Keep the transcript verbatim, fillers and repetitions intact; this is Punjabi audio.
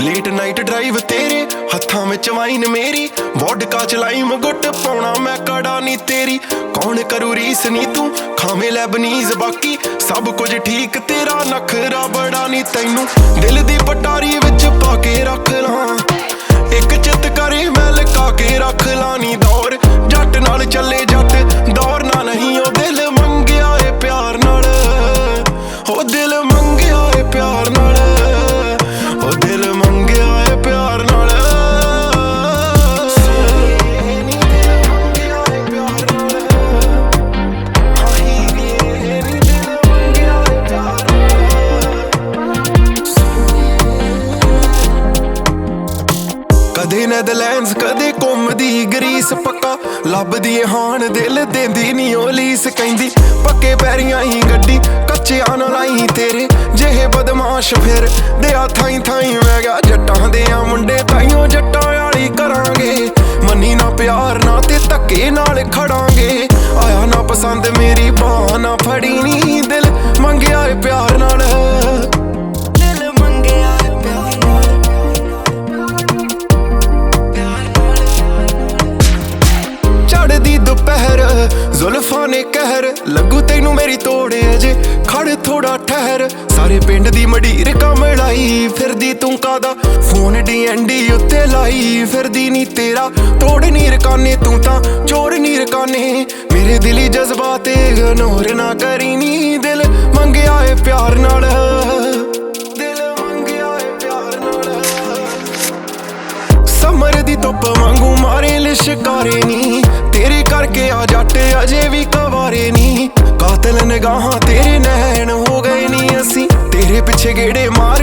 ਲੇਟ ਨਾਈਟ ਡਰਾਈਵ ਤੇਰੇ ਹੱਥਾਂ ਵਿੱਚ ਵਾਈਨ ਮੇਰੀ ਵੋਡਕਾ ਚ ਲਾਈਮ ਗੁੱਟ ਪਾਉਣਾ ਮੈਂ ਕੜਾ ਨੀ ਤੇਰੀ ਕੌਣ ਕਰੂ ਰੀਸ ਨੀ ਤੂੰ ਖਾਵੇਂ ਲੈਬਨੀਜ਼ ਬਾਕੀ ਸਭ ਕੁਝ ਠੀਕ ਤੇਰਾ ਨਖਰਾ ਬੜਾ ਨੀ ਤੈਨੂੰ ਦਿਲ ਦੀ ਪਟਾਰੀ ਵਿੱਚ ਪਾ ਕੇ ਰੱਖ ਲਾਂ ਇੱਕ ਚਿੱਤ ਕਰੇ ਮੈਂ ਲਕਾ ਕੇ ਰੱਖ ਲਾਂ ਨੀ ਦੌਰ ਜੱਟ ਨਾਲ ਚੱਲੇ ਜੱਟ ਦੌੜਨਾ ਨਹੀਂ ਉਹ ਦਿਲ ਮੰਗਿਆ ਏ ਪਿਆਰ ਨਾਲ ਉਹ ਦਿਲ ਮੰਗਿਆ ਏ ਪਿਆਰ ਨਾਲ ਉਹ ਦਿਲ ਮੰਗਿਆ ਏ ਪਿਆਰ ਨਾਲ ਕਦੇ ਨੈਦਰਲੈਂਡਸ ਕਦੇ ਘੁੰਮਦੀ ਗਰੀਸ ਪੱਕਾ ਲੱਭਦੀ ਏ ਹਾਣ ਦਿਲ ਦੇਂਦੀ ਨੀ ਉਹ ਲੀਸ ਕਹਿੰਦੀ ਪੱਕੇ ਪੈਰੀਆਂ ਹੀ ਗੱਡੀ ਕੱਚਿਆਂ ਨਾਲ ਆਈ ਤੇਰੇ ਜਿਹੇ ਬਦਮਾਸ਼ ਫਿਰ ਦਿਆ ਥਾਈ ਥਾਈ ਮੈਂ ਗਿਆ ਜੱਟਾਂ ਦੇ ਆ ਮੁੰਡੇ ਤਾਈਓ ਜੱਟਾਂ ਵਾਲੀ ਕਰਾਂਗੇ ਮੰਨੀ ਨਾ ਪਿਆਰ ਨਾ ਤੇ ਧੱਕੇ ਨਾਲ ਖੜਾਂਗੇ ਆਇਆ ਨਾ ਪਸੰਦ ਮੇਰੀ ਬਾਂਹ ਨਾ ਫੜੀ ਨੀ ਦਿਲ ਮੰਗਿਆ ਏ ਪਿਆਰ ਨਾਲ ਚੜ੍ਹਦੀ ਦੁਪਹਿਰ ਜ਼ੁਲਫਾਂ ਨੇ ਕਹਿਰ ਲੱਗੂ ਤੈਨੂੰ ਮੇਰੀ ਤੋੜੇ ਅਜੇ ਖੜ ਥੋੜਾ ਠਹਿਰ ਸਾਰੇ ਪਿੰਡ ਦੀ ਮਡੀਰ ਕਮਲਾਈ ਫਿਰਦੀ ਤੂੰ ਕਾਦਾ ਫੋਨ ਡੀ ਐਨ ਡੀ ਉੱਤੇ ਲਾਈ ਫਿਰਦੀ ਨੀ ਤੇਰਾ ਤੋੜ ਨੀ ਰਕਾਨੇ ਤੂੰ ਤਾਂ ਚੋਰ ਨੀ ਰਕਾਨੇ ਮੇਰੇ ਦਿਲੀ ਜਜ਼ਬਾਤ ਇਗਨੋਰ ਨਾ ਕਰੀ ਨੀ ਦਿਲ ਮੰਗਿਆ ਏ ਪਿਆਰ ਨਾਲ ਦਿਲ ਮੰਗਿਆ ਏ ਪਿਆਰ ਨਾਲ ਸਮਰ ਦੀ ਧੁੱਪ ਵਾਂਗੂ ਮਾਰੇ ਲਿਸ਼ਕਾਰੇ ਨੀ ਤੇਰੇ ਕਰਕੇ ਆ ਜੱਟ ਅਜੇ ਵੀ ਕਵਾਰੇ ਨੀ ਕਾਤਲ ਨਿਗਾਹਾਂ ਤੇਰੇ ਨੈਣ ਹੋ ਗਏ ਨੀ ਅਸੀਂ ਤੇਰੇ ਪਿੱਛੇ ਗੇੜੇ ਮਾਰ